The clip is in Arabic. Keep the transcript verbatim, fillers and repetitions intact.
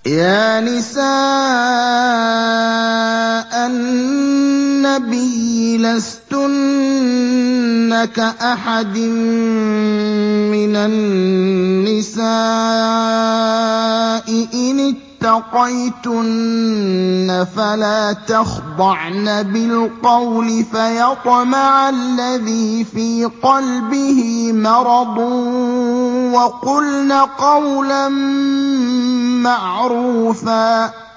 يَا نِسَاءَ النَّبِيِّ لَسْتُنَّ كَأَحَدٍ مِّنَ النِّسَاءِ إِنِ اتَّقَيْتُنَّ فَلَا تَخْضَعْنَ بِالْقَوْلِ فَيَطْمَعَ الَّذِي فِي قَلْبِهِ مَرَضٌ وَقُلْنَ قَوْلًا مَّعْرُوفًا